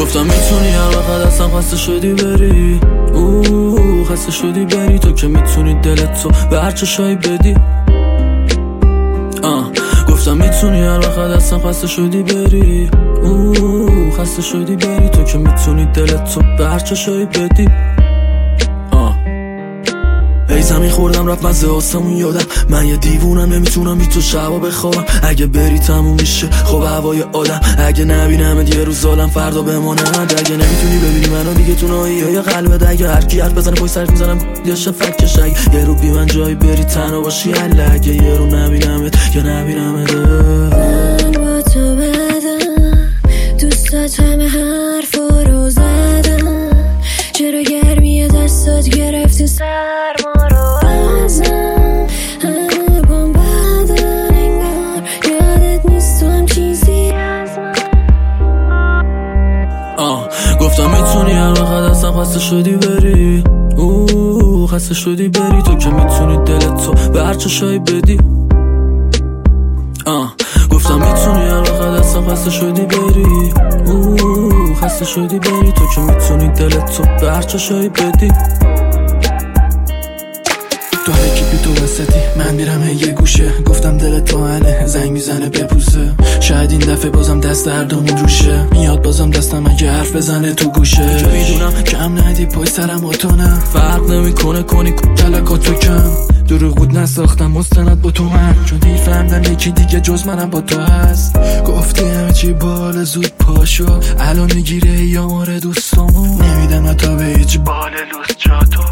گفتم میتونی هر وقت اصلا خسته شدی بری، خسته شدی بری، تو که میتونی دلت تو به هر چشایی بدی. گفتم میتونی هر وقت اصلا خسته شدی بری، خسته شدی بری، تو که میتونی دلت تو به هر چشایی بدی. ای زمین خوردم رفت مزه آسمون یادم، من یه دیوونم نمیتونم بی تو شبا بخوابم. اگه بری تموم میشه خب هوای آدم، اگه نبینمت یه روز ظالم فردا بماند. اگه نمیتونی ببینی منو دیگه تو نایی یا قلبت، اگه هر کی حرف بزنه پای سرت میزنم یه شفکش. اگه یه رو بی من جایی بری تنها باشی حله، اگه یه رو نبینمت یا نبینمت. من با تو بدم دوستات همه حرفا رو زدم، چرا گرمی دستات گرفتی سرما رو ازم. همه بام بدن انگار یادت نیست تو هم چیزی از من. گفتم میتونی هر وقت اصلا خسته شدی بری، خسته شدی بری، تو که میتونی دلت تو به هر چشایی بدی. گفتم میتونی هر وقت اصلا خسته شدی بری، خسته شدی بری، تو که میتونی دلت تو به هر چشایی بدی. تو حرکی تو وسطی من میرم یه گوشه، گفتم دلت تو هنه زنگ میزنه بپوسه. شاید این دفعه بازم دست هر دومون روشه، میاد بازم دستم اگه حرف بزنه تو گوشه. که میدونم کم ندی پای سرم آتونم، فرق نمیکنه کنی کلکاتو کم. دروغ بود نساختم مستند با تو من، چون دیر فهمدم یکی دیگه جز منم با تو هست. گفتی همه چی بال زود پاشو، الان میگیره یا ماره دوستامو. نمیدم تا به هیچ بال لوس جا تو.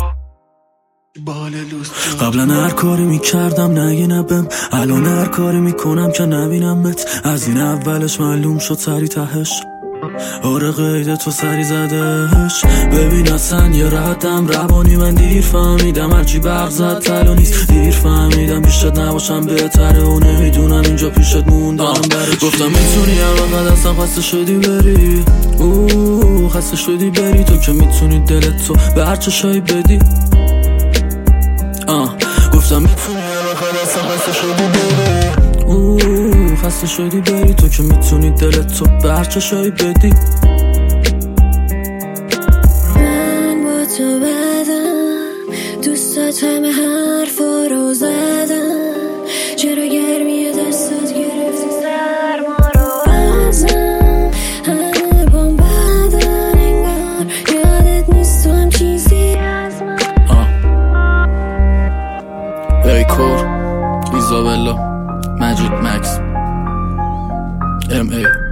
قبلا هر کاری میکردم نگی نبم، الان هر کاری میکنم که نبینمت. از این اولش معلوم شد سری تهش، آره قید تو سری زدش. ببین اصلا یه ردم روانی من دیر فهمیدم، هرچی برق زد تلو نیست. دیر فهمیدم پیشت نباشم بهتره و نمیدونم اینجا پیشت موندم برای چی. گفتم میتونی هر وقت اصلا خسته شدی بری، خسته شدی بری، تو که میتونی دلت تو به هر چشایی بدی. گفتم میتونی هر وقت اصلا خسته شدی بری، خسته شدی بری، تو که میتونی دلت تو به هر چشایی بدی. من با تو بدم دوستات همه حرفا رو زدم، چرا گرمی دستات گرفتی سرما رو ازم. همه بام بدن انگار یادت نیست تو هم چیزی از من. ایکور، ایزابلا، مجید مکس، MA